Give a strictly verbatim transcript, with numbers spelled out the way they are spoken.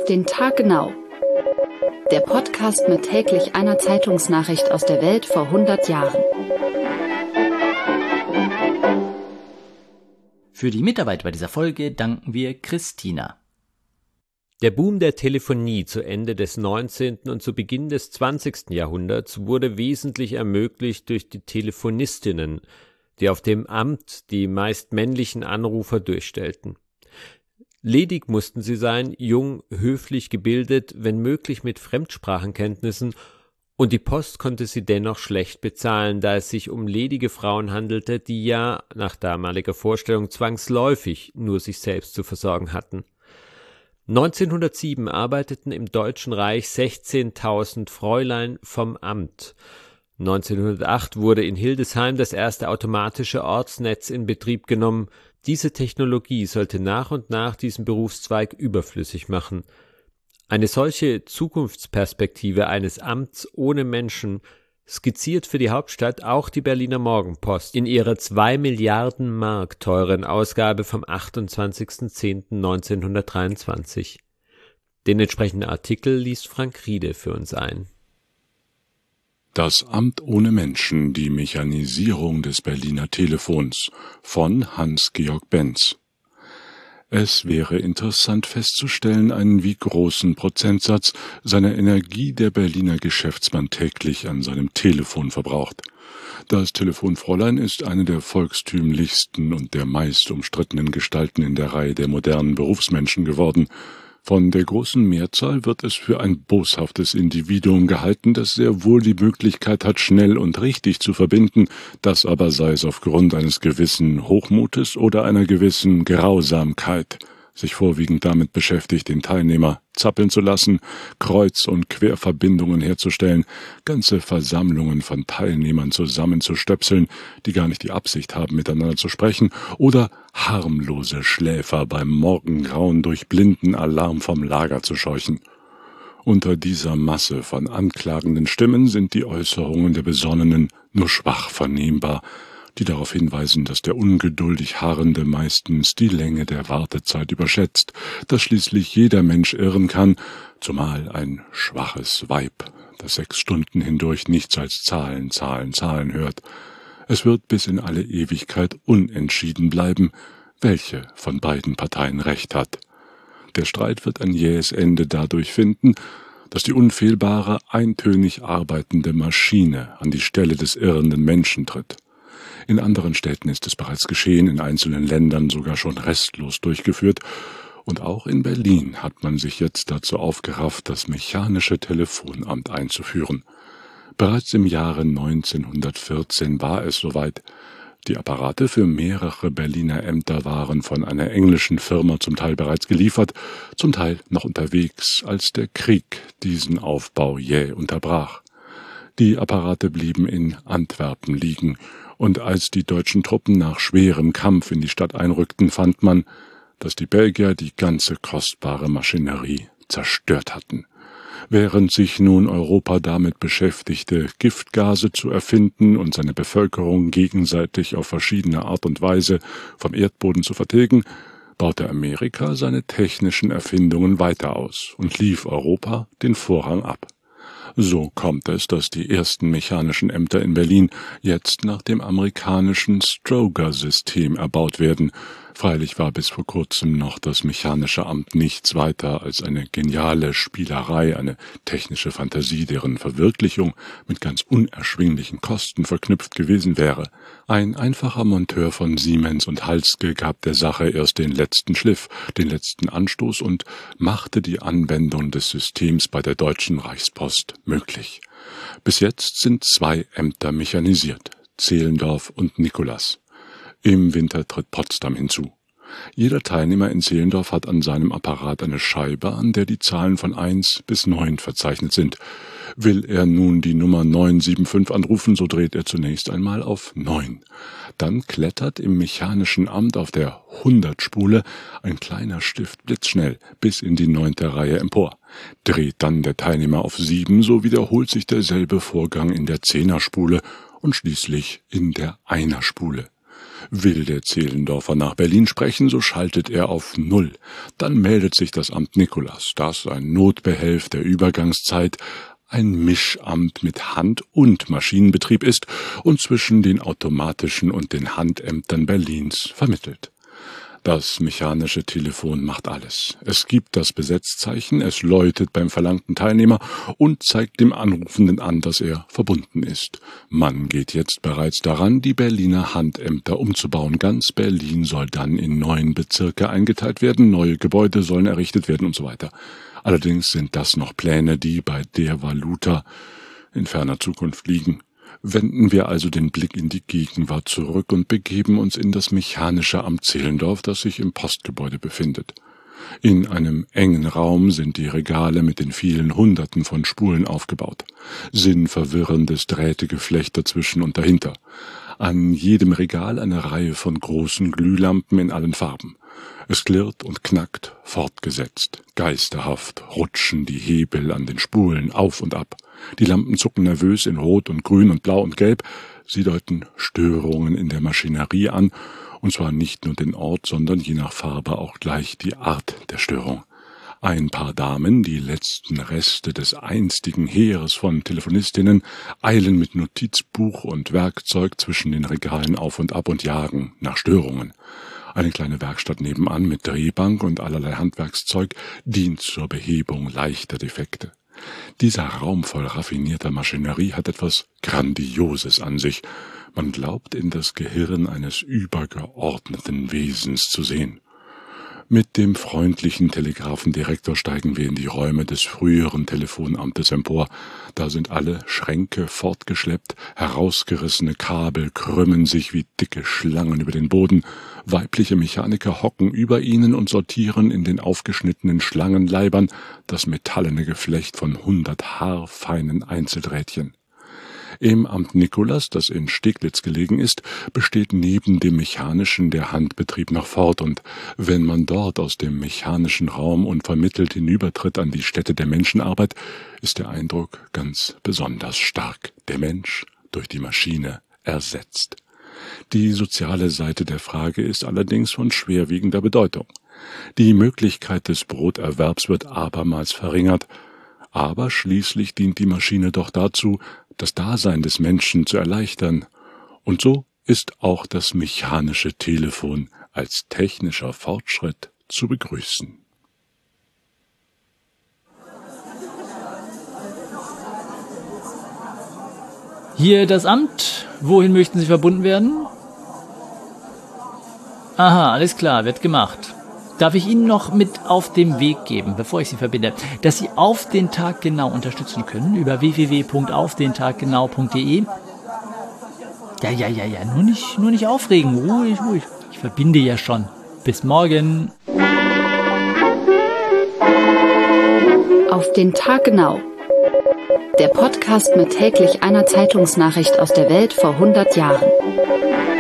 Auf den Tag genau. Der Podcast mit täglich einer Zeitungsnachricht aus der Welt vor hundert Jahren. Für die Mitarbeit bei dieser Folge danken wir Christina. Der Boom der Telefonie zu Ende des neunzehnten und zu Beginn des zwanzigsten Jahrhunderts wurde wesentlich ermöglicht durch die Telefonistinnen, die auf dem Amt die meist männlichen Anrufer durchstellten. Ledig mussten sie sein, jung, höflich gebildet, wenn möglich mit Fremdsprachenkenntnissen, und die Post konnte sie dennoch schlecht bezahlen, da es sich um ledige Frauen handelte, die ja, nach damaliger Vorstellung, zwangsläufig nur sich selbst zu versorgen hatten. neunzehnhundertsieben arbeiteten im Deutschen Reich sechzehntausend Fräulein vom Amt. neunzehnhundertacht wurde in Hildesheim das erste automatische Ortsnetz in Betrieb genommen. Diese Technologie sollte nach und nach diesen Berufszweig überflüssig machen. Eine solche Zukunftsperspektive eines Amts ohne Menschen skizziert für die Hauptstadt auch die Berliner Morgenpost in ihrer zwei Milliarden Mark teuren Ausgabe vom achtundzwanzigsten zehnten neunzehnhundertdreiundzwanzig. Den entsprechenden Artikel liest Frank Riede für uns ein. Das Amt ohne Menschen, die Mechanisierung des Berliner Telefons von Hans-Georg Benz. Es wäre interessant festzustellen, einen wie großen Prozentsatz seiner Energie der Berliner Geschäftsmann täglich an seinem Telefon verbraucht. Das Telefonfräulein ist eine der volkstümlichsten und der meist umstrittenen Gestalten in der Reihe der modernen Berufsmenschen geworden. Von der großen Mehrzahl wird es für ein boshaftes Individuum gehalten, das sehr wohl die Möglichkeit hat, schnell und richtig zu verbinden, das aber sei es aufgrund eines gewissen Hochmutes oder einer gewissen Grausamkeit, sich vorwiegend damit beschäftigt, den Teilnehmer zappeln zu lassen, Kreuz- und Querverbindungen herzustellen, ganze Versammlungen von Teilnehmern zusammenzustöpseln, die gar nicht die Absicht haben, miteinander zu sprechen, oder harmlose Schläfer beim Morgengrauen durch blinden Alarm vom Lager zu scheuchen. Unter dieser Masse von anklagenden Stimmen sind die Äußerungen der Besonnenen nur schwach vernehmbar, die darauf hinweisen, dass der ungeduldig Harrende meistens die Länge der Wartezeit überschätzt, dass schließlich jeder Mensch irren kann, zumal ein schwaches Weib, das sechs Stunden hindurch nichts als Zahlen, Zahlen, Zahlen hört. Es wird bis in alle Ewigkeit unentschieden bleiben, welche von beiden Parteien Recht hat. Der Streit wird ein jähes Ende dadurch finden, dass die unfehlbare, eintönig arbeitende Maschine an die Stelle des irrenden Menschen tritt. In anderen Städten ist es bereits geschehen, in einzelnen Ländern sogar schon restlos durchgeführt, und auch in Berlin hat man sich jetzt dazu aufgerafft, das mechanische Telefonamt einzuführen. Bereits im Jahre neunzehnhundertvierzehn war es soweit. Die Apparate für mehrere Berliner Ämter waren von einer englischen Firma zum Teil bereits geliefert, zum Teil noch unterwegs, als der Krieg diesen Aufbau jäh unterbrach. Die Apparate blieben in Antwerpen liegen, und als die deutschen Truppen nach schwerem Kampf in die Stadt einrückten, fand man, dass die Belgier die ganze kostbare Maschinerie zerstört hatten. Während sich nun Europa damit beschäftigte, Giftgase zu erfinden und seine Bevölkerung gegenseitig auf verschiedene Art und Weise vom Erdboden zu vertilgen, baute Amerika seine technischen Erfindungen weiter aus und lief Europa den Vorrang ab. So kommt es, dass die ersten mechanischen Ämter in Berlin jetzt nach dem amerikanischen Stroger-System erbaut werden. Freilich war bis vor kurzem noch das mechanische Amt nichts weiter als eine geniale Spielerei, eine technische Fantasie, deren Verwirklichung mit ganz unerschwinglichen Kosten verknüpft gewesen wäre. Ein einfacher Monteur von Siemens und Halske gab der Sache erst den letzten Schliff, den letzten Anstoß und machte die Anwendung des Systems bei der Deutschen Reichspost möglich. Bis jetzt sind zwei Ämter mechanisiert, Zehlendorf und Nikolaus. Im Winter tritt Potsdam hinzu. Jeder Teilnehmer in Zehlendorf hat an seinem Apparat eine Scheibe, an der die Zahlen von eins bis neun verzeichnet sind. Will er nun die Nummer neun sieben fünf anrufen, so dreht er zunächst einmal auf neun. Dann klettert im mechanischen Amt auf der hundert-Spule ein kleiner Stift blitzschnell bis in die neunte Reihe empor. Dreht dann der Teilnehmer auf sieben, so wiederholt sich derselbe Vorgang in der Zehner-Spule und schließlich in der Einer-Spule. Will der Zehlendorfer nach Berlin sprechen, so schaltet er auf Null. Dann meldet sich das Amt Nikolas, das ein Notbehelf der Übergangszeit, ein Mischamt mit Hand- und Maschinenbetrieb ist und zwischen den automatischen und den Handämtern Berlins vermittelt. Das mechanische Telefon macht alles. Es gibt das Besetzzeichen, es läutet beim verlangten Teilnehmer und zeigt dem Anrufenden an, dass er verbunden ist. Man geht jetzt bereits daran, die Berliner Handämter umzubauen. Ganz Berlin soll dann in neun Bezirke eingeteilt werden, neue Gebäude sollen errichtet werden und so weiter. Allerdings sind das noch Pläne, die bei der Valuta in ferner Zukunft liegen. Wenden wir also den Blick in die Gegenwart zurück und begeben uns in das mechanische Amt Zehlendorf, das sich im Postgebäude befindet. In einem engen Raum sind die Regale mit den vielen Hunderten von Spulen aufgebaut. Sinnverwirrendes Drähtegeflecht dazwischen und dahinter. An jedem Regal eine Reihe von großen Glühlampen in allen Farben. Es klirrt und knackt, fortgesetzt. Geisterhaft rutschen die Hebel an den Spulen auf und ab. Die Lampen zucken nervös in Rot und Grün und Blau und Gelb. Sie deuten Störungen in der Maschinerie an, und zwar nicht nur den Ort, sondern je nach Farbe auch gleich die Art der Störung. Ein paar Damen, die letzten Reste des einstigen Heeres von Telefonistinnen, eilen mit Notizbuch und Werkzeug zwischen den Regalen auf und ab und jagen nach Störungen. Eine kleine Werkstatt nebenan mit Drehbank und allerlei Handwerkszeug dient zur Behebung leichter Defekte. Dieser Raum voll raffinierter Maschinerie hat etwas Grandioses an sich. Man glaubt, in das Gehirn eines übergeordneten Wesens zu sehen. Mit dem freundlichen Telegrafendirektor steigen wir in die Räume des früheren Telefonamtes empor. Da sind alle Schränke fortgeschleppt, herausgerissene Kabel krümmen sich wie dicke Schlangen über den Boden, weibliche Mechaniker hocken über ihnen und sortieren in den aufgeschnittenen Schlangenleibern das metallene Geflecht von hundert haarfeinen Einzeldrähtchen. Im Amt Nikolas, das in Steglitz gelegen ist, besteht neben dem mechanischen der Handbetrieb noch fort, und wenn man dort aus dem mechanischen Raum unvermittelt hinübertritt an die Stätte der Menschenarbeit, ist der Eindruck ganz besonders stark. Der Mensch durch die Maschine ersetzt. Die soziale Seite der Frage ist allerdings von schwerwiegender Bedeutung. Die Möglichkeit des Broterwerbs wird abermals verringert, aber schließlich dient die Maschine doch dazu, das Dasein des Menschen zu erleichtern. Und so ist auch das mechanische Telefon als technischer Fortschritt zu begrüßen. Hier das Amt. Wohin möchten Sie verbunden werden? Aha, alles klar, wird gemacht. Darf ich Ihnen noch mit auf den Weg geben, bevor ich Sie verbinde, dass Sie auf den Tag genau unterstützen können über w w w punkt auf den tag genau punkt d e. Ja, ja, ja, ja, nur nicht, nur nicht aufregen, ruhig, ruhig. Ich verbinde ja schon. Bis morgen. Auf den Tag genau. Der Podcast mit täglich einer Zeitungsnachricht aus der Welt vor hundert Jahren.